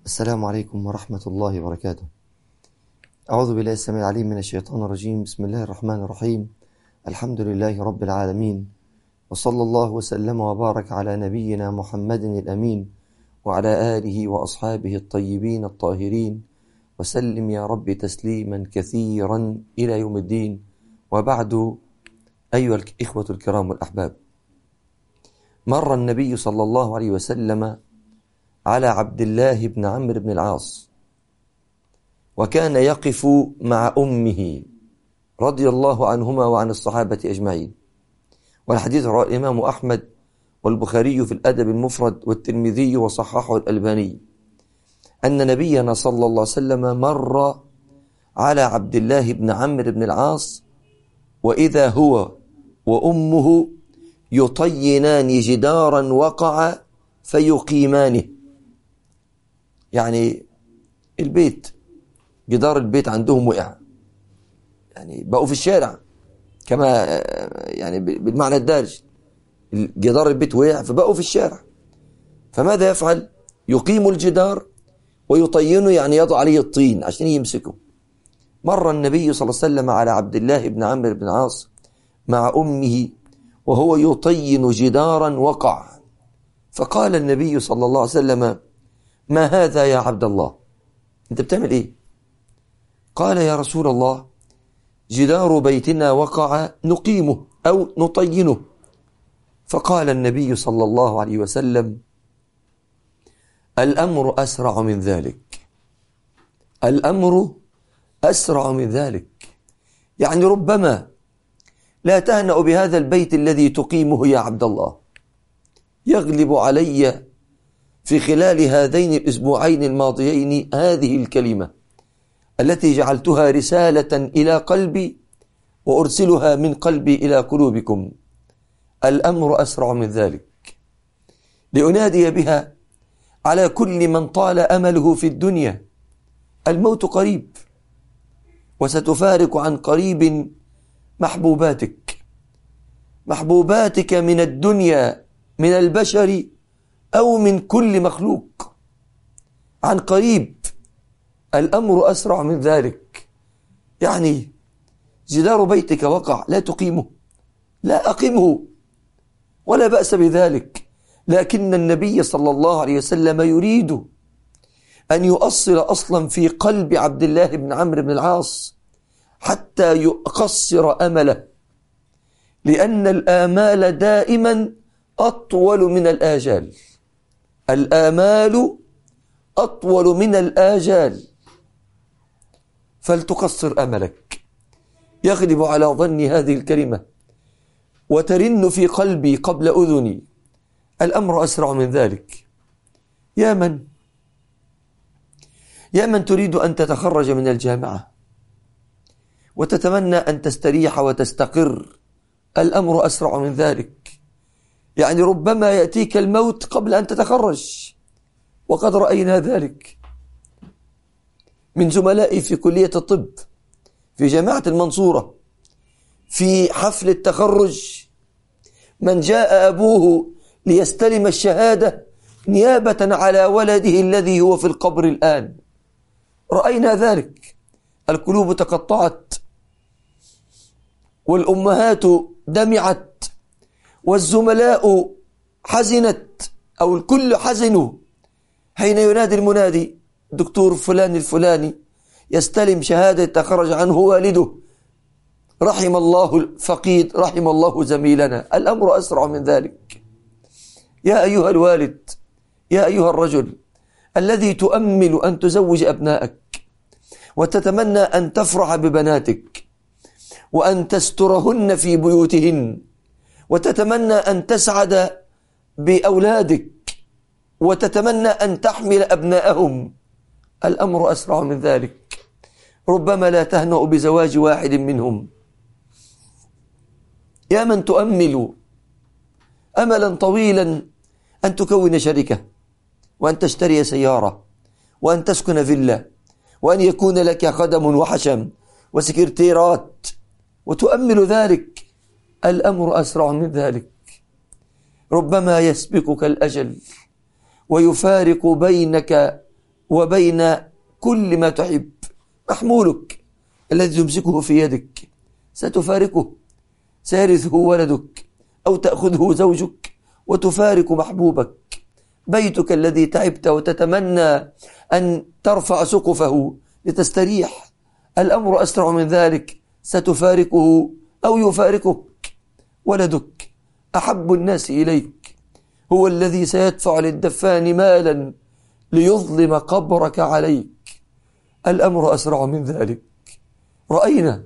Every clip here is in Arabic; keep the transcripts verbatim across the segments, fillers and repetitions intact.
السلام عليكم ورحمة الله وبركاته. أعوذ بالله السميع العليم من الشيطان الرجيم. بسم الله الرحمن الرحيم. الحمد لله رب العالمين، وصلى الله وسلم وبارك على نبينا محمد الأمين وعلى آله وأصحابه الطيبين الطاهرين، وسلم يا رب تسليما كثيرا إلى يوم الدين. وبعد، أيها الإخوة الكرام والأحباب، مر النبي صلى الله عليه وسلم على عبد الله بن عمرو بن العاص، وكان يقف مع أمه رضي الله عنهما وعن الصحابة أجمعين. والحديث رواه الإمام أحمد والبخاري في الأدب المفرد والترمذي وصححه الألباني، أن نبينا صلى الله عليه وسلم مر على عبد الله بن عمرو بن العاص، وإذا هو وأمه يطينان جدارا وقع فيقيمانه. يعني البيت، جدار البيت عندهم وقع، يعني بقوا في الشارع كما يعني بالمعنى الدارج، جدار البيت وقع فبقوا في الشارع. فماذا يفعل؟ يقيم الجدار ويطينه، يعني يضع عليه الطين عشان يمسكه. مر النبي صلى الله عليه وسلم على عبد الله بن عمرو بن العاص مع أمه وهو يطين جدارا وقع، فقال النبي صلى الله عليه وسلم: ما هذا يا عبد الله؟ أنت بتعمل إيه؟ قال: يا رسول الله، جدار بيتنا وقع نقيمه أو نطينه. فقال النبي صلى الله عليه وسلم: الأمر أسرع من ذلك، الأمر أسرع من ذلك. يعني ربما لا تهنأ بهذا البيت الذي تقيمه يا عبد الله. يغلب علي في خلال هذين الأسبوعين الماضيين هذه الكلمة التي جعلتها رسالة إلى قلبي وأرسلها من قلبي إلى قلوبكم: الأمر أسرع من ذلك، لأنادي بها على كل من طال أمله في الدنيا. الموت قريب، وستفارق عن قريب محبوباتك، محبوباتك من الدنيا، من البشر أو من كل مخلوق، عن قريب. الأمر أسرع من ذلك. يعني جدار بيتك وقع، لا تقيمه، لا أقمه، ولا بأس بذلك، لكن النبي صلى الله عليه وسلم يريد أن يؤصل أصلا في قلب عبد الله بن عمرو بن العاص حتى يقصر أمله، لأن الآمال دائما أطول من الآجال، الآمال أطول من الآجال، فلتقصر أملك. يغلب على ظني هذه الكلمة وترن في قلبي قبل أذني: الأمر أسرع من ذلك. يا من يا من تريد أن تتخرج من الجامعة وتتمنى أن تستريح وتستقر، الأمر أسرع من ذلك. يعني ربما يأتيك الموت قبل أن تتخرج، وقد رأينا ذلك من زملائي في كلية الطب في جامعة المنصورة. في حفل التخرج من جاء أبوه ليستلم الشهادة نيابة على ولده الذي هو في القبر الآن. رأينا ذلك، القلوب تقطعت، والأمهات دمعت، والزملاء حزنت، أو الكل حزنوا حين ينادي المنادي: دكتور فلان الفلاني يستلم شهادة تخرج عنه والده، رحم الله الفقيد، رحم الله زميلنا. الأمر أسرع من ذلك. يا أيها الوالد، يا أيها الرجل الذي تؤمل أن تزوج أبنائك وتتمنى أن تفرح ببناتك وأن تسترهن في بيوتهن، وتتمنى أن تسعد بأولادك، وتتمنى أن تحمل أبنائهم، الأمر أسرع من ذلك. ربما لا تهنأ بزواج واحد منهم. يا من تؤمل أملا طويلا أن تكون شركة، وأن تشتري سيارة، وأن تسكن فيلا، وأن يكون لك خدم وحشم وسكرتيرات، وتؤمل ذلك، الأمر أسرع من ذلك. ربما يسبقك الأجل ويفارق بينك وبين كل ما تحب. محمولك الذي تمسكه في يدك ستفارقه، سيرثه ولدك أو تأخذه زوجك وتفارق محبوبك. بيتك الذي تعبت وتتمنى أن ترفع سقفه لتستريح، الأمر أسرع من ذلك، ستفارقه أو يفارقك. ولدك أحب الناس إليك هو الذي سيدفع للدفان مالا ليظلم قبرك عليك، الأمر أسرع من ذلك. رأينا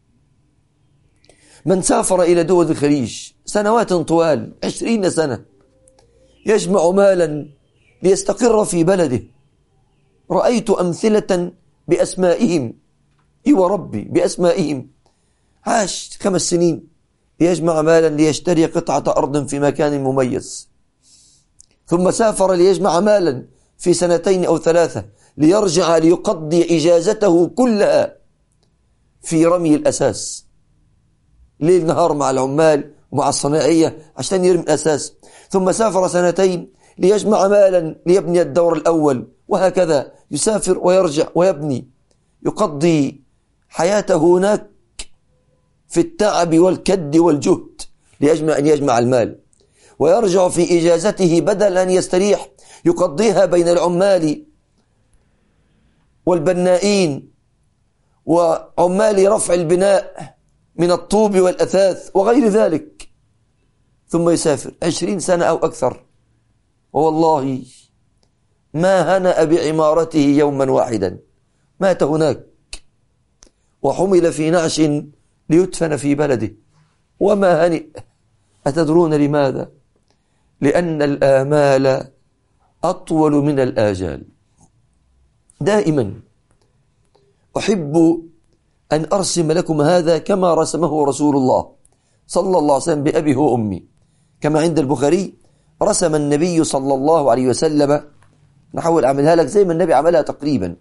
من سافر إلى دول الخليج سنوات طوال، عشرين سنة، يجمع مالا ليستقر في بلده. رأيت أمثلة بأسمائهم، إي وربي بأسمائهم، عاش خمس سنين ليجمع مالا ليشتري قطعة أرض في مكان مميز، ثم سافر ليجمع مالا في سنتين أو ثلاثة ليرجع ليقضي إجازته كلها في رمي الأساس، ليل نهار مع العمال ومع الصناعية عشان يرمي الأساس، ثم سافر سنتين ليجمع مالا ليبني الدور الأول، وهكذا يسافر ويرجع ويبني، يقضي حياته هناك في التعب والكد والجهد ليجمع أن يجمع المال، ويرجع في إجازته بدل أن يستريح يقضيها بين العمال والبنائين وعمال رفع البناء من الطوب والأثاث وغير ذلك، ثم يسافر عشرين سنة أو أكثر، والله ما هنأ بعمارته يوما واحدا، مات هناك وحمل في نعش ليدفن في بلده وما هنئ. أتدرون لماذا؟ لأن الآمال أطول من الآجال. دائما أحب أن أرسم لكم هذا كما رسمه رسول الله صلى الله عليه وسلم بأبي وأمي، كما عند البخاري رسم النبي صلى الله عليه وسلم، نحاول أعملها لك زي ما النبي عملها تقريبا.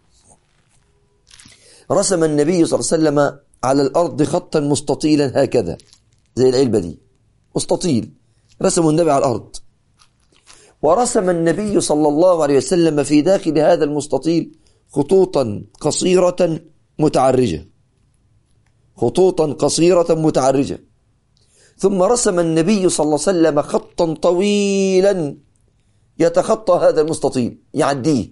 رسم النبي صلى الله عليه وسلم على الأرض خطا مستطيلا هكذا زي العلبة دي، مستطيل رسمه النبي على الأرض، ورسم النبي صلى الله عليه وسلم في داخل هذا المستطيل خطوطا قصيرة متعرجة، خطوطا قصيرة متعرجة، ثم رسم النبي صلى الله عليه وسلم خطا طويلا يتخطى هذا المستطيل يعديه،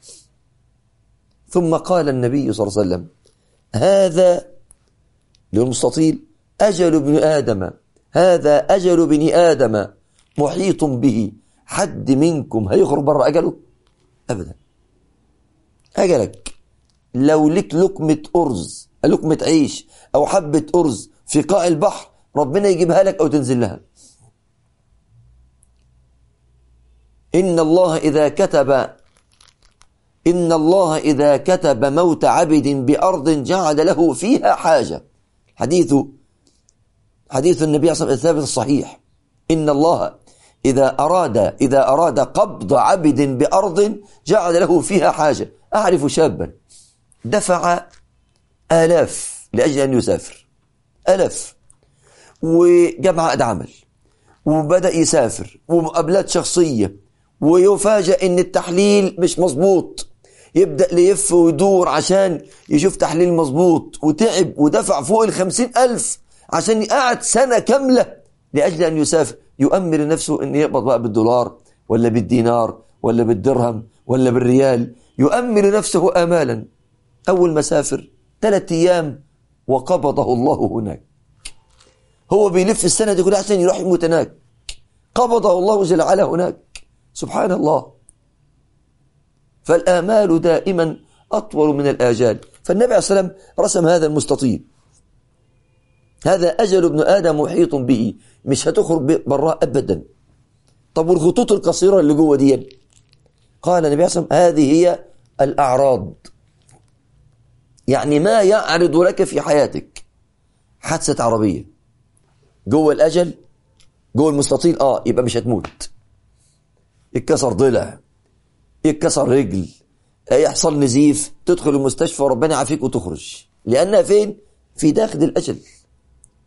ثم قال النبي صلى الله عليه وسلم: هذا للمستطيل أجل ابن آدم، هذا أجل بني آدم محيط به، حد منكم هيخرج بره أجله؟ أبدا. أجلك لو لك لقمة أرز، لقمة عيش أو حبة أرز في قاع البحر، ربنا يجيبها لك أو تنزل لها. إن الله إذا كتب إن الله إذا كتب موت عبد بأرض جعل له فيها حاجة. حديث حديث النبي صلى الله عليه وسلم الثابت الصحيح: إن الله إذا أراد إذا أراد قبض عبد بأرض جعل له فيها حاجة. أعرف شابا دفع آلاف لأجل أن يسافر، آلاف، وجمع عقد عمل وبدأ يسافر ومقابلات شخصية، ويفاجأ إن التحليل مش مظبوط، يبدأ ليف ويدور عشان يشوف تحليل مظبوط، وتعب ودفع فوق الخمسين ألف عشان يقعد سنة كاملة لأجل أن يسافر، يؤمر نفسه أن يقبض بقى بالدولار ولا بالدينار ولا بالدرهم ولا بالريال، يؤمر نفسه آمالا. أول ما سافر ثلاثة أيام وقبضه الله هناك، هو بيلف السنة دي كلها عشان يروح يموت هناك، قبضه الله جل وعلا هناك. سبحان الله. فالآمال دائما أطول من الآجال. فالنبي عليه الصلاة والسلام رسم هذا المستطيل، هذا أجل ابن آدم محيط به، مش هتخرج براه أبدا. طب والخطوط القصيرة اللي جوه دي؟ قال النبي عليه الصلاة والسلام: هذه هي الأعراض، يعني ما يعرض لك في حياتك. حادثة عربية جوه الأجل، جوه المستطيل، آه يبقى مش هتموت. يتكسر ضلع، يتكسر رجل، يحصل نزيف، تدخل المستشفى وربنا يعافيك وتخرج، لأنها فين؟ في داخل الأجل.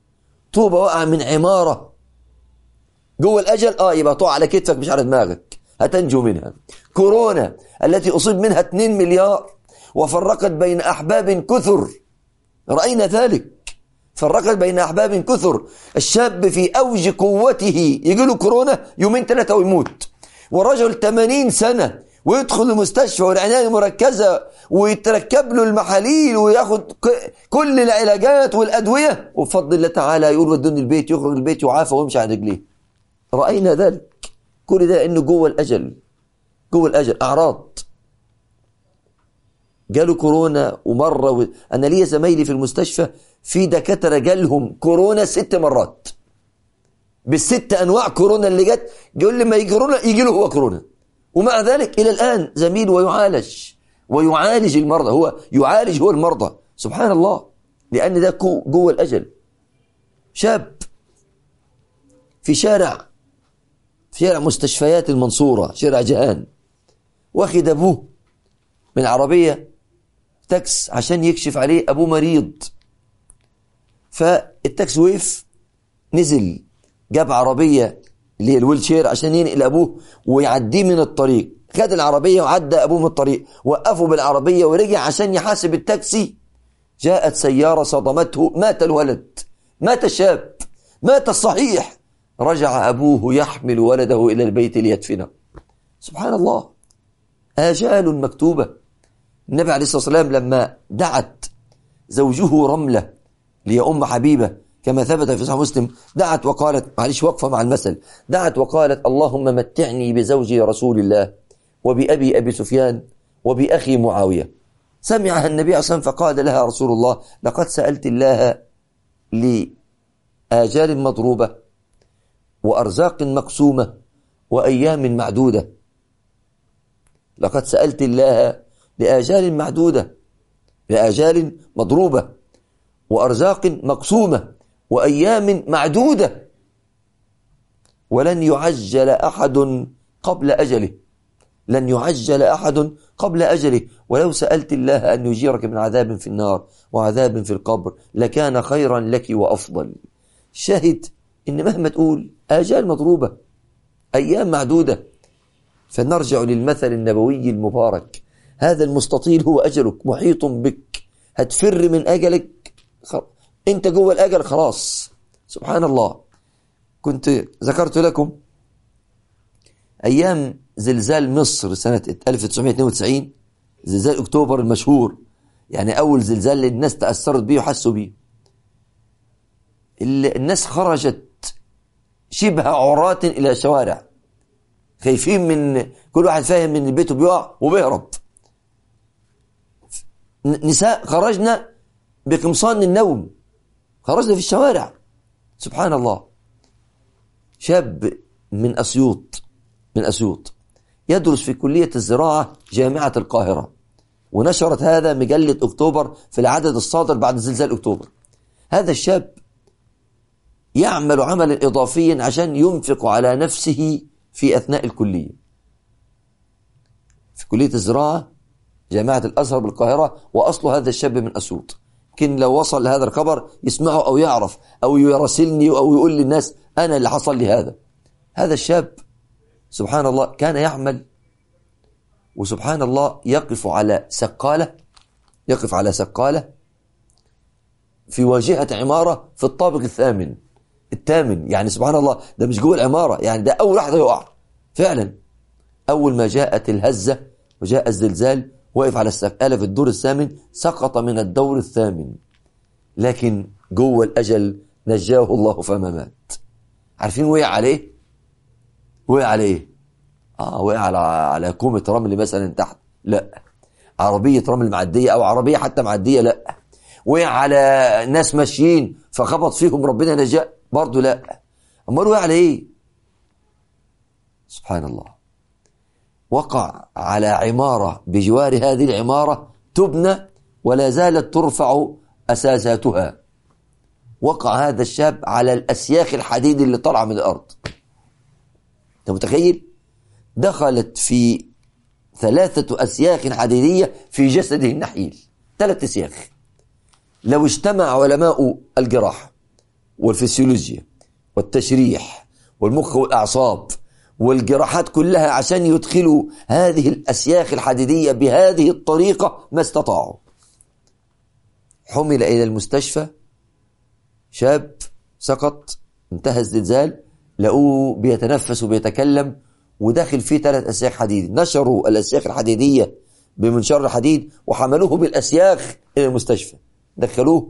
طوبة وقع من عمارة جوه الأجل، آه يبقى طوع على كتفك مش على دماغك، هتنجو منها. كورونا التي أصيب منها اثنين مليار وفرقت بين أحباب كثر، رأينا ذلك، فرقت بين أحباب كثر. الشاب في أوج قوته يجي له كورونا يومين ثلاثة ويموت، ورجل ثمانين سنة ويدخل المستشفى والعناية المركزة ويتركب له المحاليل وياخد كل العلاجات والأدوية، وبفضل الله تعالى يقول ودوني البيت، يخرج البيت يعافى ويمشي على رجليه. رأينا ذلك. كل ده إنه جوه الأجل، جوه الأجل أعراض. جاله كورونا ومرة و... أنا ليا زمايلي في المستشفى في دكاترة جالهم كورونا ست مرات بالست أنواع كورونا اللي جت. يقول لي ما يجي كورونا يجي له هو كورونا، ومع ذلك إلى الآن زميل ويعالج ويعالج المرضى، هو يعالج هو المرضى. سبحان الله، لأن ده جوه الأجل. شاب في شارع في شارع مستشفيات المنصورة، شارع جهان، واخد أبوه من عربية تاكس عشان يكشف عليه، أبوه مريض. فالتاكس وقف، نزل جاب عربية اللي هي الويل شير عشان ينقل أبوه ويعديه من الطريق. خد العربية وعدى أبوه من الطريق، وقفوا بالعربية ورجع عشان يحاسب التاكسي. جاءت سيارة صدمته، مات الولد، مات الشاب، مات الصحيح. رجع أبوه يحمل ولده إلى البيت ليدفنه. سبحان الله، آجال مكتوبة. النبي عليه الصلاة والسلام لما دعت زوجه رملة لي أم حبيبة كما ثبت في صحيح مسلم، دعت وقالت، معلش وقفة مع المثل، دعت وقالت اللهم متعني بزوجي رسول الله وبأبي أبي سفيان وبأخي معاوية. سمعها النبي عليه الصلاة والسلام فقال لها رسول الله لقد سألت الله لآجال مضروبة وأرزاق مقسومة وأيام معدودة. لقد سألت الله لآجال معدودة، لآجال مضروبة وأرزاق مقسومة وأيام معدودة، ولن يعجل أحد قبل أجله، لن يعجل أحد قبل أجله. ولو سألت الله أن يجيرك من عذاب في النار وعذاب في القبر لكان خيرا لك وأفضل. شاهد إن مهما تقول آجال مضروبة، أيام معدودة. فنرجع للمثل النبوي المبارك، هذا المستطيل هو أجلك، محيط بك، هتفر من أجلك، أنت جوه الأجل خلاص. سبحان الله. كنت ذكرت لكم أيام زلزال مصر سنة ألف وتسعمائة واثنين وتسعين، زلزال أكتوبر المشهور، يعني أول زلزال الناس تأثرت به وحسوا به. الناس خرجت شبه عراة إلى الشوارع، خايفين من كل واحد فاهم من بيته بيقع وبيهرب. نساء خرجنا بقمصان النوم، خرجنا في الشوارع. سبحان الله. شاب من أسيوط من أسيوط يدرس في كلية الزراعة جامعة القاهرة، ونشرت هذا مجلة أكتوبر في العدد الصادر بعد زلزال أكتوبر. هذا الشاب يعمل عملا إضافيا عشان ينفق على نفسه في أثناء الكلية في كلية الزراعة جامعة الأزهر بالقاهرة، وأصل هذا الشاب من أسيوط. يمكن لو وصل لهذا الخبر يسمعه أو يعرف أو يراسلني أو يقول للناس أنا اللي حصل لي هذا. هذا الشاب سبحان الله كان يعمل، وسبحان الله يقف على سقالة يقف على سقالة في واجهة عمارة في الطابق الثامن الثامن يعني سبحان الله، ده مش جوه العمارة، يعني ده أول لحظة يقع فعلا. أول ما جاءت الهزة وجاء الزلزال وقف على السقالة في الدور الثامن، سقط من الدور الثامن، لكن جوه الأجل نجاه الله فما مات. عارفين وقع عليه؟ وقع عليه آه وقع على على كومة رمل مثلا تحت؟ لا. عربية رمل معدية أو عربية حتى معدية؟ لا. وقع على ناس ماشيين فخبط فيهم ربنا نجاه؟ برضو لا. أمال وقع على إيه؟ سبحان الله. وقع على عمارة بجوار هذه العمارة تبنى ولا زالت ترفع أساساتها. وقع هذا الشاب على الأسياخ الحديد اللي طلع من الأرض. أنت متخيل؟ دخلت في ثلاثة أسياخ حديدية في جسده النحيل، ثلاث أسياخ. لو اجتمع علماء الجراحة والفسيولوجيا والتشريح والمخ والأعصاب والجراحات كلها عشان يدخلوا هذه الأسياخ الحديدية بهذه الطريقة ما استطاعوا. حمل إلى المستشفى، شاب سقط، انتهى الزلزال، لقوه بيتنفس وبيتكلم وداخل فيه ثلاث أسياخ حديد. نشروا الأسياخ الحديدية بمنشار الحديد وحملوه بالأسياخ إلى المستشفى، دخلوه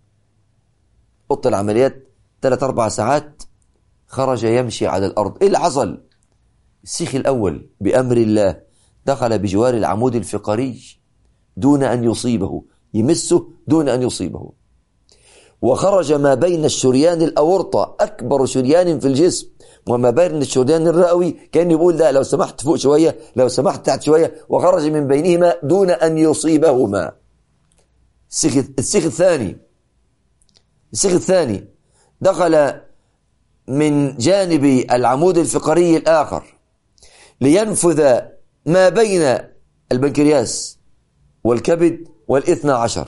أوضة العمليات ثلاث أربع ساعات، خرج يمشي على الأرض. إيه اللي حصل؟ السيخ الأول بأمر الله دخل بجوار العمود الفقري دون أن يصيبه، يمسه دون أن يصيبه، وخرج ما بين الشريان الأورطة، أكبر شريان في الجسم، وما بين الشريان الرئوي، كان يقول ده لو سمحت فوق شوية، لو سمحت تحت شوية، وخرج من بينهما دون أن يصيبهما. السيخ, السيخ الثاني السيخ الثاني دخل من جانب العمود الفقري الآخر لينفذ ما بين البنكرياس والكبد والاثنى عشر،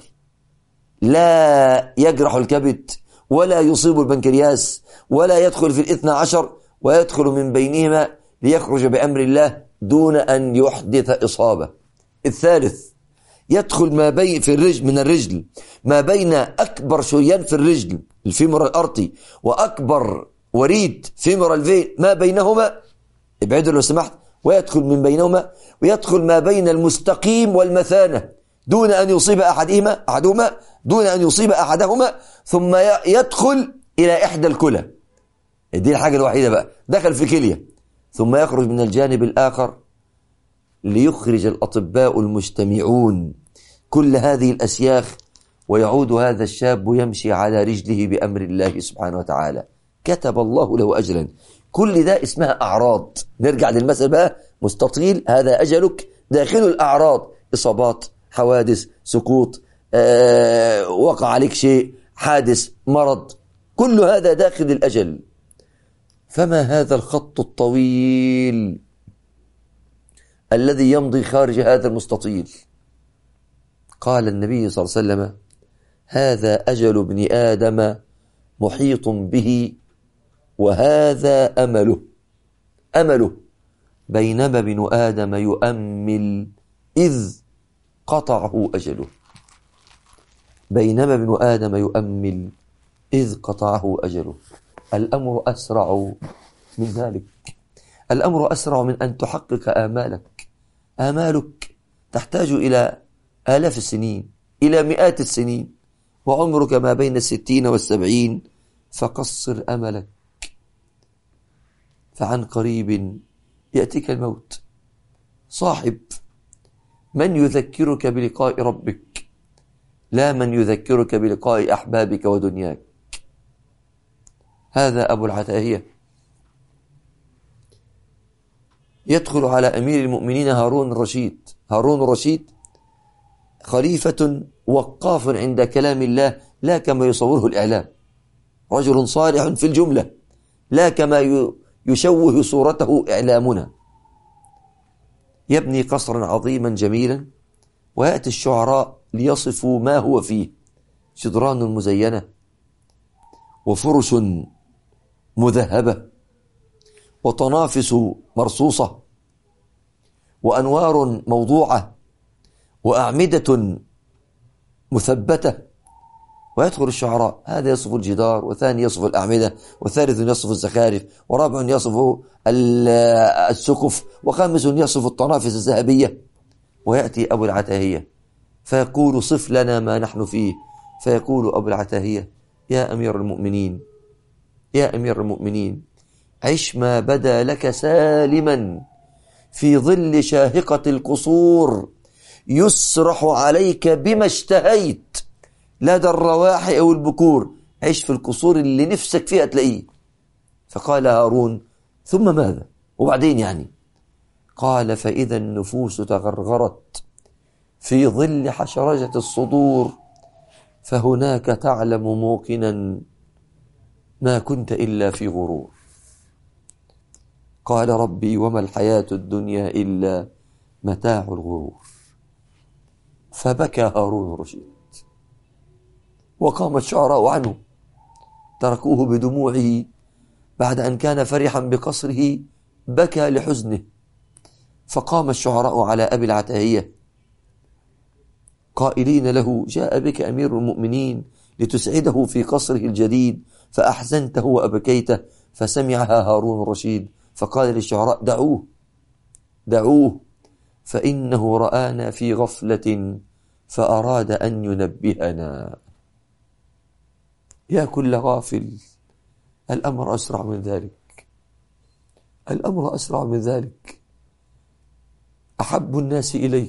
لا يجرح الكبد ولا يصيب البنكرياس ولا يدخل في الاثنى عشر، ويدخل من بينهما ليخرج بأمر الله دون أن يحدث إصابة. الثالث يدخل ما بين في الرجل، من الرجل ما بين أكبر شريان في الرجل الفيمور الأرطي وأكبر وريد فيمور الفين ما بينهما، ابعدوا لو سمحت، ويدخل من بينهما، ويدخل ما بين المستقيم والمثانة دون أن يصيب أحدهما أحدهما دون أن يصيب أحدهما، ثم يدخل إلى إحدى الكلى. دي الحاجة الوحيدة بقى، دخل في كلية، ثم يخرج من الجانب الآخر ليخرج الأطباء المجتمعون كل هذه الأسياخ، ويعود هذا الشاب يمشي على رجله بأمر الله سبحانه وتعالى. كتب الله له أجلا. كل ده اسمها أعراض. نرجع للمثل بقى، مستطيل هذا أجلك، داخل الأعراض إصابات، حوادث، سقوط، آه، وقع عليك شيء، حادث، مرض، كل هذا داخل الأجل. فما هذا الخط الطويل الذي يمضي خارج هذا المستطيل؟ قال النبي صلى الله عليه وسلم: هذا أجل ابن آدم محيط به، وهذا أمله أمله بينما ابن آدم يؤمل إذ قطعه أجله. بينما ابن آدم يؤمل إذ قطعه أجله. الأمر أسرع من ذلك. الأمر أسرع من أن تحقق آمالك. آمالك تحتاج إلى آلاف السنين، إلى مئات السنين، وعمرك ما بين الستين والسبعين، فقصر أملك، فعن قريب يأتيك الموت. صاحب من يذكرك بلقاء ربك، لا من يذكرك بلقاء أحبابك ودنياك. هذا أبو العتاهية يدخل على أمير المؤمنين هارون الرشيد. هارون الرشيد خليفة وقاف عند كلام الله، لا كما يصوره الإعلام، رجل صالح في الجملة، لا كما يشوه صورته إعلامنا. يبني قصرا عظيما جميلا، ويأتي الشعراء ليصفوا ما هو فيه: جدران مزينة، وفرش مذهبة، وطنافس مرصوصة، وأنوار موضوعة، وأعمدة مثبتة. ويدخل الشعراء، هذا يصف الجدار، وثاني يصف الأعمدة، وثالث يصف الزخارف، ورابع يصف السقف، وخامس يصف الطنافس الذهبية. ويأتي أبو العتاهية فيقول: صف لنا ما نحن فيه. فيقول أبو العتاهية: يا أمير المؤمنين، يا أمير المؤمنين، عش ما بدا لك سالما في ظل شاهقة القصور، يسرح عليك بما اشتهيت لدى الرواح أو البكور. عش في القصور اللي نفسك فيها تلاقيه. فقال هارون: ثم ماذا؟ وبعدين يعني؟ قال: فإذا النفوس تغرغرت في ظل حشرجة الصدور، فهناك تعلم موقنا ما كنت إلا في غرور. قال: ربي وما الحياة الدنيا إلا متاع الغرور. فبكى هارون الرشيد، وقام الشعراء عنه، تركوه بدموعه بعد أن كان فرحا بقصره بكى لحزنه، فقام الشعراء على أبي العتاهية قائلين له: جاء بك أمير المؤمنين لتسعده في قصره الجديد فأحزنته وأبكيته. فسمعها هارون الرشيد فقال للشعراء: دعوه دعوه فإنه رآنا في غفلة فأراد أن ينبهنا. يا كل غافل، الأمر أسرع من ذلك، الأمر أسرع من ذلك. أحب الناس إليك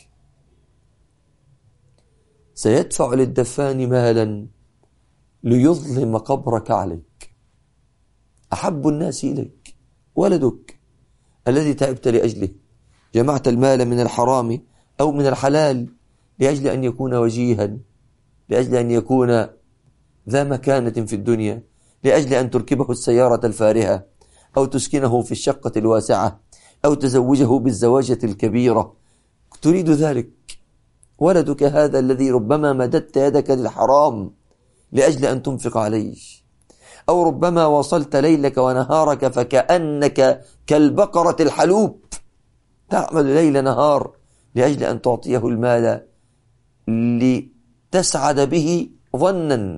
سيدفع للدفان مالا ليظلم قبرك عليك. أحب الناس إليك ولدك الذي تعبت لأجله، جمعت المال من الحرام أو من الحلال لأجل أن يكون وجيها، لأجل أن يكون ذا مكانة في الدنيا، لأجل أن تركبه السيارة الفارهة أو تسكنه في الشقة الواسعة أو تزوجه بالزواجة الكبيرة. تريد ذلك. ولدك هذا الذي ربما مددت يدك للحرام لأجل أن تنفق عليه، أو ربما وصلت ليلك ونهارك فكأنك كالبقرة الحلوب تعمل ليل نهار لأجل أن تعطيه المال لتسعد به ظنا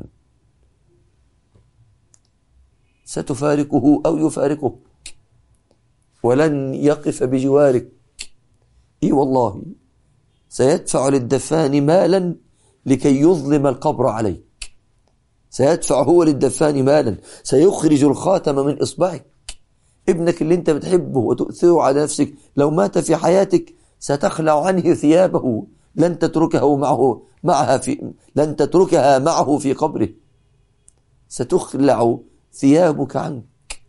ستفارقه أو يفارقك ولن يقف بجوارك. إي والله سيدفع للدفان مالا لكي يظلم القبر عليك، سيدفع هو للدفان مالا، سيخرج الخاتم من إصبعك. ابنك اللي انت بتحبه وتؤثره على نفسك لو مات في حياتك ستخلع عنه ثيابه، لن تتركه معه معها في لن تتركها معه في قبره، ستخلع ثيابك عنك.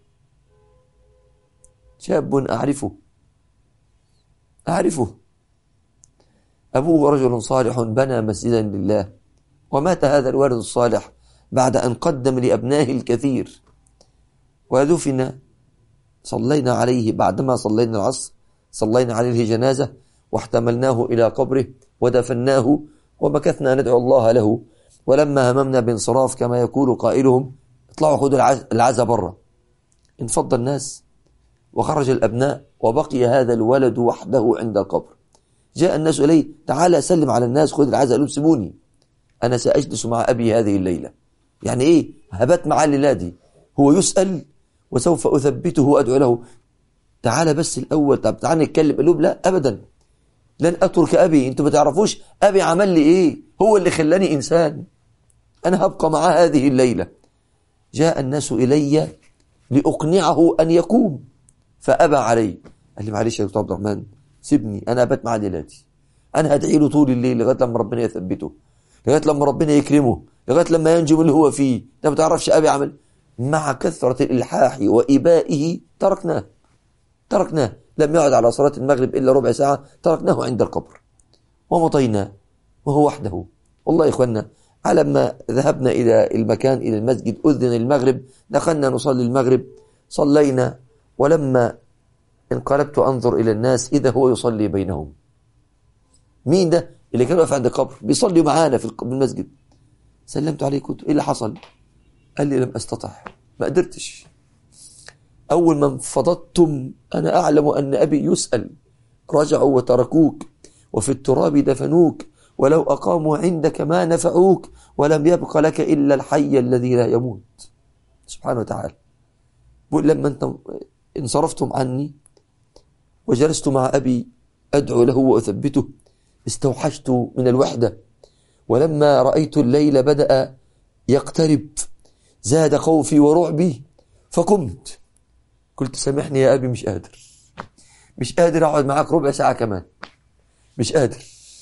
شاب أعرفه أعرفه أبوه رجل صالح بنى مسجدا لله، ومات هذا الولد الصالح بعد أن قدم لأبنائه الكثير، ودفن. صلينا عليه بعدما صلينا العصر، صلينا عليه جنازة واحتملناه إلى قبره ودفناه ومكثنا ندعو الله له. ولما هممنا بانصراف كما يقول قائلهم: اطلعوا خذوا العزاء برا، انفض الناس وخرج الأبناء وبقي هذا الولد وحده عند القبر. جاء الناس إليه: تعال سلم على الناس، خذ العزاء. قالوا: سيبوني، أنا سأجلس مع أبي هذه الليلة. يعني إيه؟ هبت مع الليلة، هو يسأل وسوف أثبته وأدعو له. تعال بس الأول، طب تعال نتكلم. قالوا: لا أبدا، لن أترك أبي، أنتوا ما تعرفوش أبي عمل لي إيه، هو اللي خلاني إنسان، أنا هبقى معه هذه الليلة. جاء الناس إلي لأقنعه أن يقوم فأبى علي. قال لي: معلش يا دكتور عبد الرحمن، سيبني، أنا أبت مع ليلاتي، أنا هدعي له طول الليل لغاية لما ربنا يثبته، لغاية لما ربنا يكرمه، لغاية لما ينجم اللي هو فيه. أنت ما تعرفش أبي عمل. مع كثرة الإلحاح وإبائه تركناه تركناه لم يعد على صلاة المغرب إلا ربع ساعة، تركناه عند القبر ومضينا وهو وحده. والله يا إخوانا، على ما ذهبنا إلى المكان، إلى المسجد، أذن المغرب، دخلنا نصلي المغرب، صلينا، ولما انقلبت أنظر إلى الناس إذا هو يصلي بينهم. مين ده اللي كان واقف عند القبر بيصلي معانا في المسجد؟ سلمت عليه، كنت إيه اللي حصل؟ قال لي: لم أستطع، ما قدرتش. أول ما انفضضتم أنا أعلم أن أبي يسأل، رجعوا وتركوك وفي التراب دفنوك، ولو أقاموا عندك ما نفعوك، ولم يبق لك إلا الحي الذي لا يموت سبحانه وتعالى. بقول: لما أنت انصرفتم عني وجلست مع أبي أدعو له وأثبته، استوحشت من الوحدة، ولما رأيت الليل بدأ يقترب زاد خوفي ورعبي، فقمت قلت: سامحني يا أبي، مش قادر مش قادر أقعد معك ربع ساعة كمان، مش قادر،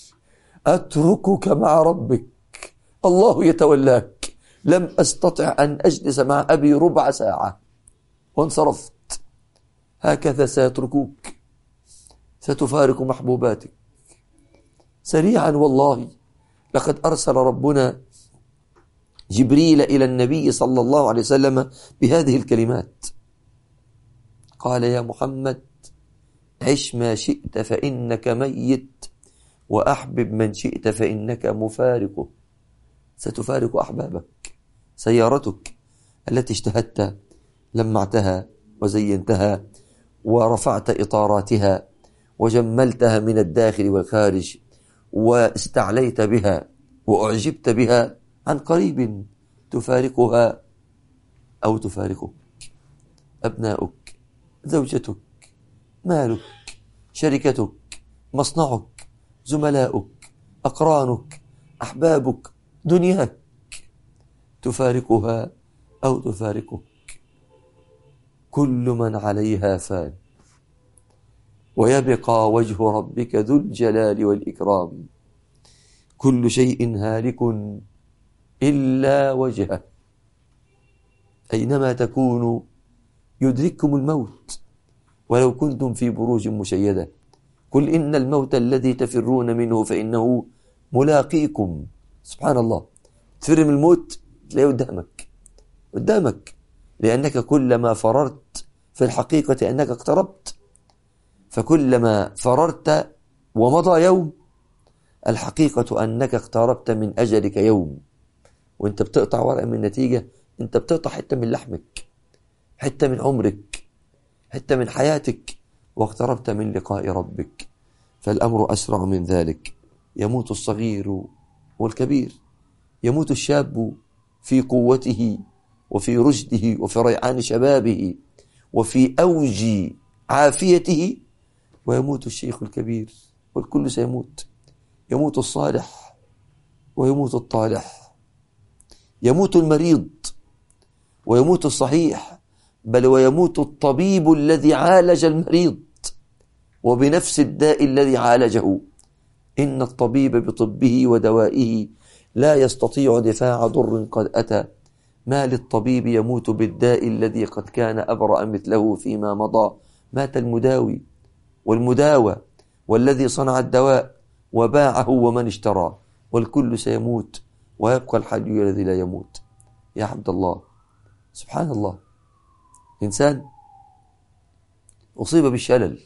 أتركك مع ربك، الله يتولاك. لم أستطع أن أجلس مع أبي ربع ساعة وانصرفت. هكذا سيتركوك، ستفارق محبوباتك سريعا. والله لقد أرسل ربنا جبريل إلى النبي صلى الله عليه وسلم بهذه الكلمات، قال: يا محمد، عش ما شئت فإنك ميت، وأحبب من شئت فإنك مفارقه. ستفارق أحبابك، سيارتك التي اشتهدت لمعتها وزينتها ورفعت إطاراتها وجملتها من الداخل والخارج واستعليت بها وأعجبت بها، عن قريب تفارقها أو تفارقك. أبناؤك، زوجتك، مالك، شركتك، مصنعك، زملاؤك، أقرانك، أحبابك، دنياك، تفارقها أو تفارقك. كل من عليها فان ويبقى وجه ربك ذو الجلال والإكرام. كل شيء هالك إلا وجهه، أينما تكونوا يدرككم الموت ولو كنتم في بروج مشيدة. قل إن الموت الذي تفرون منه فإنه ملاقيكم. سبحان الله، تفر من الموت تلاقيه قدامك قدامك لأنك كلما فررت في الحقيقة أنك اقتربت. فكلما فررت ومضى يوم، الحقيقة أنك اقتربت من أجلك يوم. وانت بتقطع ورقة من النتيجة، انت بتقطع حتة من لحمك، حتة من عمرك، حتة من حياتك، واقتربت من لقاء ربك. فالأمر أسرع من ذلك. يموت الصغير والكبير، يموت الشاب في قوته وفي رشده وفي ريعان شبابه وفي أوج عافيته، ويموت الشيخ الكبير، والكل سيموت. يموت الصالح ويموت الطالح، يموت المريض ويموت الصحيح، بل ويموت الطبيب الذي عالج المريض وبنفس الداء الذي عالجه. إن الطبيب بطبه ودوائه لا يستطيع دفاع ضر قد أتى. ما للطبيب يموت بالداء الذي قد كان أبرأ مثله فيما مضى. مات المداوي والمداوى والذي صنع الدواء وباعه ومن اشترى، والكل سيموت ويبقى الحي الذي لا يموت. يا عبد الله، سبحان الله، إنسان أصيب بالشلل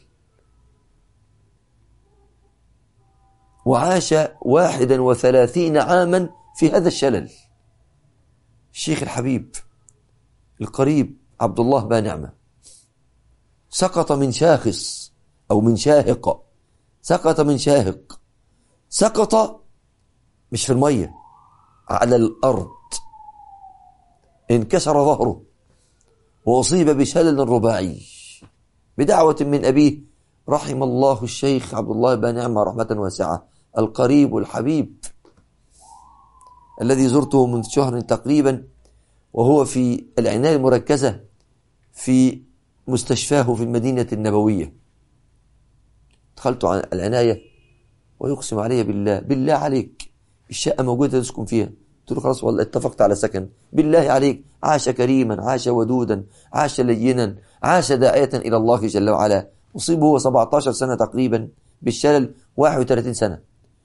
وعاش واحدا وثلاثين عاما في هذا الشلل. الشيخ الحبيب القريب عبد الله با نعمة سقط من شاخص أو من شاهق، سقط من شاهق، سقط مش في المية، على الأرض، انكسر ظهره وأصيب بشلل رباعي بدعوة من أبيه رحم الله الشيخ عبد الله با نعمة رحمة واسعة، القريب الحبيب الذي زرته منذ شهر تقريبا وهو في العناية المركزة في مستشفاه في المدينة النبوية. دخلت على العناية ويقسم علي بالله، بالله عليك الشقة موجودة تسكن فيها. قلت له خلاص والله اتفقت على سكن. بالله عليك، عاش كريما، عاش ودودا، عاش لينا، عاش داعية إلى الله جل وعلا. أصيب هو سبعة عشر سنة تقريبا بالشلل، واحد وثلاثين سنة،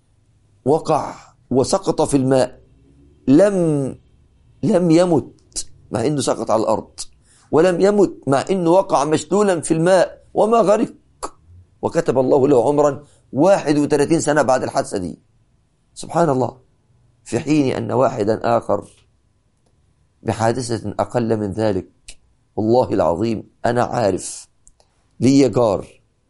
وقع وسقط في الماء، لم لم يمت مع أنه سقط على الأرض، ولم يمت مع أنه وقع مشلولا في الماء وما غرق، وكتب الله له عمرا واحد وثلاثين سنة بعد الحادثة دي. سبحان الله. في حين أن واحدا آخر بحادثة أقل من ذلك، والله العظيم أنا عارف، لي جار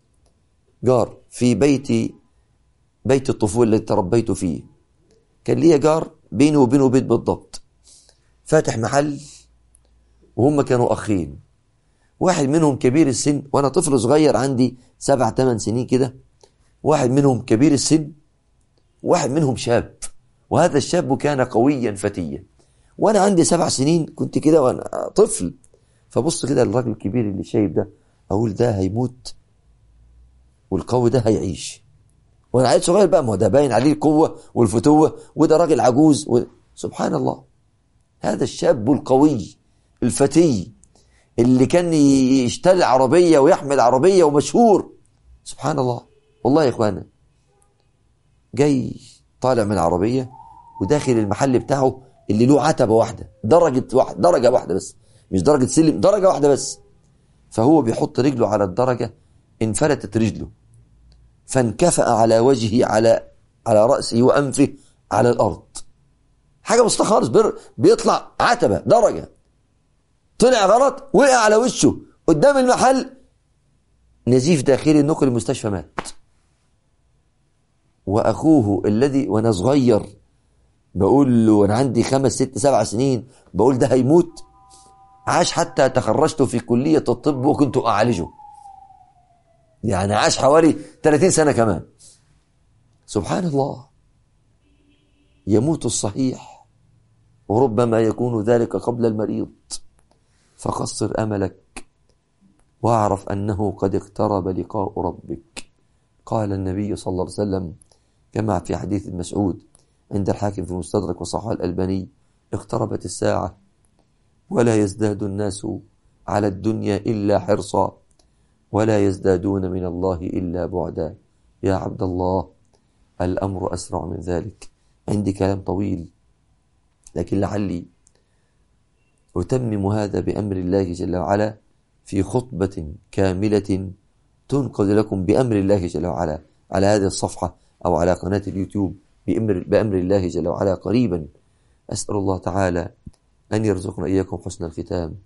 جار في بيتي، بيت الطفولة الذي تربيت فيه، كان لي جار بينه وبينه بيت بالضبط، فاتح محل، وهم كانوا أخين، واحد منهم كبير السن وأنا طفل صغير عندي سبع ثمان سنين كده، واحد منهم كبير السن، واحد منهم شاب، وهذا الشاب كان قويا فتيا، وأنا عندي سبع سنين كنت كده وأنا طفل، فبص كده الراجل الكبير اللي شايب ده، أقول ده هيموت والقوي ده هيعيش، وأنا عيل صغير بقى، ما هو ده باين عليه القوة والفتوة، وده راجل عجوز و... سبحان الله. هذا الشاب القوي الفتي اللي كان يشتري عربية ويحمل عربية ومشهور، سبحان الله. والله يا إخوانا، جاي طالع من العربية وداخل المحل بتاعه اللي له عتبة واحدة، درجة واحدة، درجة واحدة بس، مش درجة سلم، درجة واحدة بس، فهو بيحط رجله على الدرجة، انفلتت رجله فانكفأ على وجهه، على على رأسه وأنفه على الأرض. حاجة بسيطة خالص، بيطلع عتبة درجة، طلع غلط، وقع على وشه قدام المحل، نزيف داخلي نقل المستشفى مات. وأخوه الذي وأنا صغير بقول له وأنا عندي خمس ست سبع سنين بقول ده هيموت، عاش حتى تخرجت في كلية الطب وكنت أعالجه، يعني عاش حوالي ثلاثين سنة كمان. سبحان الله، يموت الصحيح وربما يكون ذلك قبل المريض، فقصر أملك واعرف أنه قد اقترب لقاء ربك. قال النبي صلى الله عليه وسلم كما في حديث مسعود عند الحاكم في المستدرك وصححه الألباني: اقتربت الساعة ولا يزداد الناس على الدنيا إلا حرصا ولا يزدادون من الله إلا بعدا. يا عبد الله، الأمر أسرع من ذلك. عندي كلام طويل لكن لعلي أتمم هذا بأمر الله جل وعلا في خطبة كاملة تنقل لكم بأمر الله جل وعلا على هذه الصفحة أو على قناة اليوتيوب بأمر, بأمر الله جل وعلا قريبا. أسأل الله تعالى أن يرزقنا إياكم حسن الختام،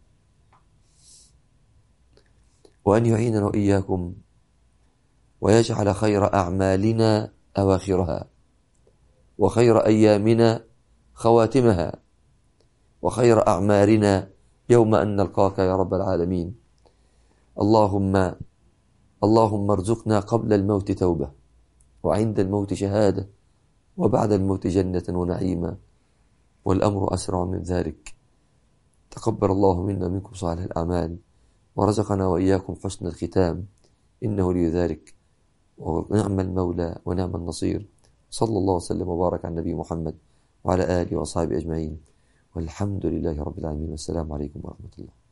وأن يعيننا وإياكم ويجعل خير أعمالنا أواخرها وخير أيامنا خواتمها وخير أعمارنا يوم أن نلقاك يا رب العالمين. اللهم اللهم ارزقنا قبل الموت توبة وعند الموت شهادة وبعد الموت جنة ونعيما، والأمر أسرع من ذلك. تقبل الله منا منكم صالح الأعمال ورزقنا وإياكم حسن الختام، إنه لي ذلك ونعم المولى ونعم النصير. صلى الله وسلم وبارك على النبي محمد وعلى آله وأصحابه أجمعين، والحمد لله رب العالمين، والسلام عليكم ورحمة الله.